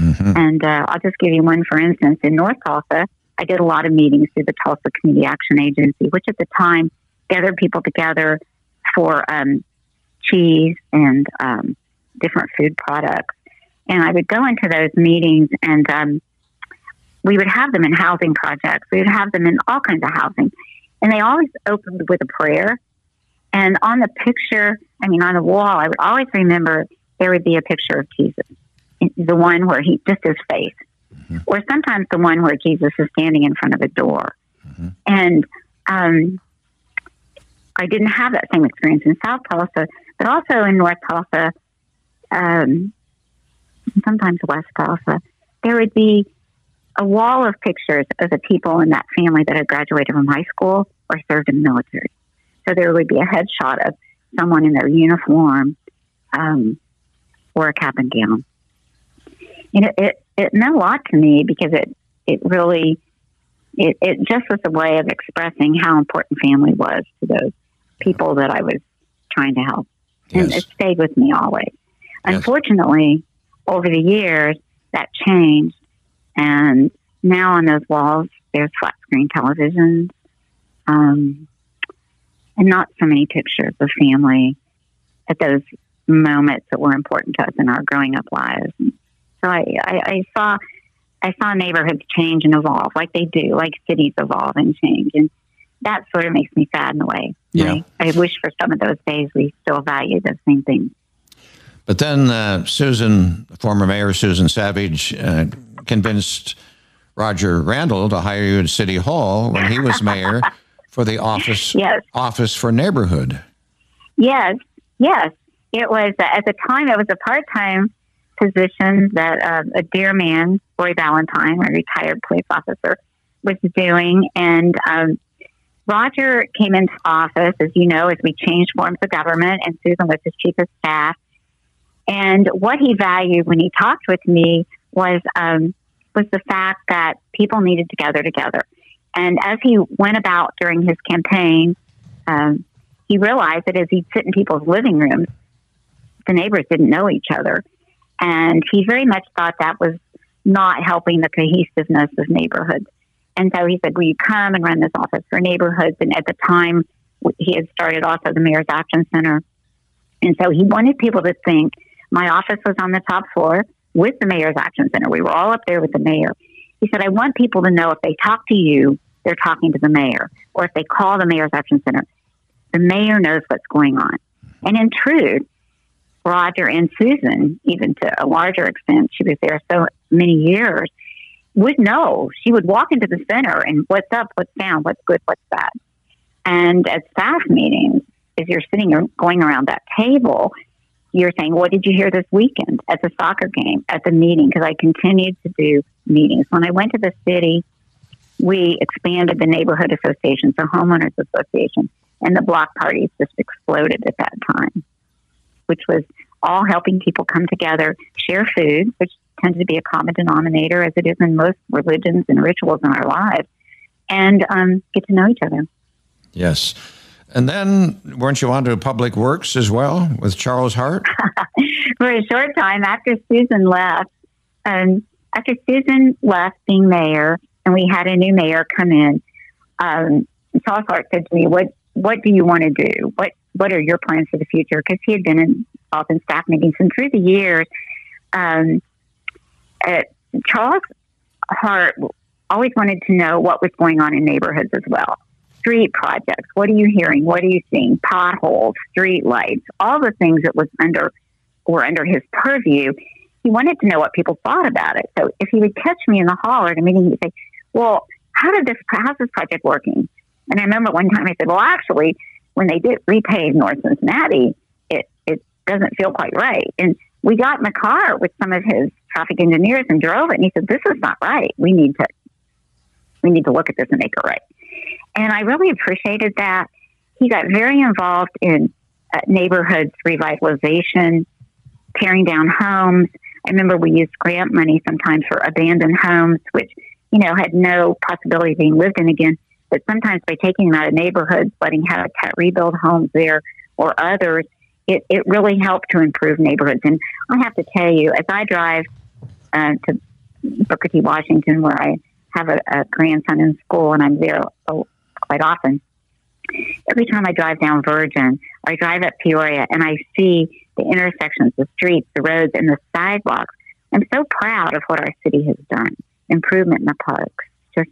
And I'll just give you one, for instance. In North Tulsa, I did a lot of meetings through the Tulsa Community Action Agency, which at the time gathered people together for cheese and different food products. And I would go into those meetings, and we would have them in housing projects. We would have them in all kinds of housing. And they always opened with a prayer. And on the picture, on the wall, I would always remember there would be a picture of Jesus, the one where just his face, or sometimes the one where Jesus is standing in front of a door. And I didn't have that same experience in South Tulsa, but also in North Tulsa, sometimes West Tulsa, there would be a wall of pictures of the people in that family that had graduated from high school or served in the military. So there would be a headshot of someone in their uniform or a cap and gown. And it meant a lot to me because it really just was a way of expressing how important family was to those people that I was trying to help. Yes. And it stayed with me always. Yes. Unfortunately, over the years, that changed. And now on those walls, there's flat screen televisions, and not so many pictures of family at those moments that were important to us in our growing up lives. So I saw neighborhoods change and evolve like they do, like cities evolve and change. And that sort of makes me sad in a way. Yeah. I wish for some of those days we still value the same things. But then former Mayor Susan Savage, convinced Roger Randall to hire you at City Hall when he was mayor for the office for neighborhood. Yes. It was, at the time, it was a part-time position that a dear man, Roy Valentine, a retired police officer, was doing. And Roger came into office, as you know, as we changed forms of government, and Susan was his chief of staff. And what he valued when he talked with me was the fact that people needed to gather together. And as he went about during his campaign, he realized that as he'd sit in people's living rooms, the neighbors didn't know each other. And he very much thought that was not helping the cohesiveness of neighborhoods. And so he said, will you come and run this office for neighborhoods? And at the time, he had started also the Mayor's Action Center. And so he wanted people to think my office was on the top floor with the Mayor's Action Center. We were all up there with the mayor. He said, I want people to know if they talk to you, they're talking to the mayor. Or if they call the Mayor's Action Center, the mayor knows what's going on. And in truth, Roger and Susan, even to a larger extent, she was there so many years, would know. She would walk into the center and what's up, what's down, what's good, what's bad. And at staff meetings, as you're sitting or going around that table, you're saying, what did you hear this weekend at the soccer game, at the meeting? Because I continued to do meetings. When I went to the city, we expanded the neighborhood associations, the homeowners association, and the block parties just exploded at that time, which was all helping people come together, share food, which tends to be a common denominator as it is in most religions and rituals in our lives, and get to know each other. Yes. And then, weren't you on to Public Works as well with Charles Hart? For a short time after Susan left. After Susan left being mayor, and we had a new mayor come in, Charles Hart said to me, what do you want to do? What are your plans for the future? Because he had been involved in staff meetings. And through the years, Charles Hart always wanted to know what was going on in neighborhoods as well. Street projects. What are you hearing? What are you seeing? Potholes, street lights, all the things that were under his purview. He wanted to know what people thought about it. So if he would catch me in the hall or at a meeting, he would say, well, how's this project working? And I remember one time I said, well, actually, when they did repave North Cincinnati, it doesn't feel quite right. And we got in the car with some of his traffic engineers and drove it. And he said, this is not right. We need to look at this and make it right. And I really appreciated that. He got very involved in neighborhoods revitalization, tearing down homes. I remember we used grant money sometimes for abandoned homes, which, had no possibility of being lived in again. But sometimes by taking them out of neighborhoods, letting Habitat rebuild homes there or others, it really helped to improve neighborhoods. And I have to tell you, as I drive to Booker T. Washington, where I have a grandson in school, and I'm there quite often. Every time I drive down Virgin, or I drive up Peoria, and I see the intersections, the streets, the roads, and the sidewalks, I'm so proud of what our city has done. Improvement in the parks. Just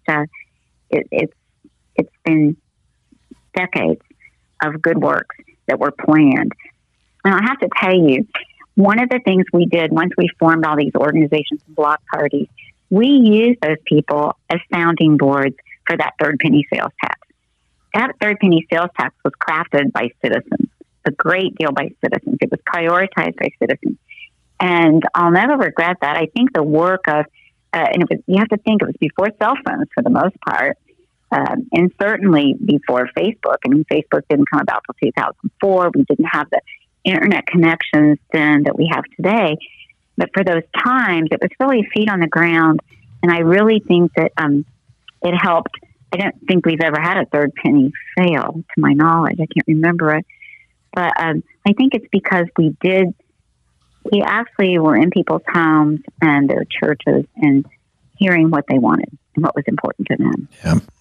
it's been decades of good works that were planned. And I have to tell you, one of the things we did once we formed all these organizations and block parties, we used those people as sounding boards for that third penny sales tax. That third penny sales tax was crafted by citizens, a great deal by citizens. It was prioritized by citizens. And I'll never regret that. I think the work of, and it was, you have to think it was before cell phones for the most part, and certainly before Facebook. I mean, Facebook didn't come about until 2004. We didn't have the internet connections then that we have today. But for those times, it was really feet on the ground. And I really think that it helped. I don't think we've ever had a third penny fail, to my knowledge. I can't remember it. But I think it's because we actually were in people's homes and their churches and hearing what they wanted and what was important to them. Yeah.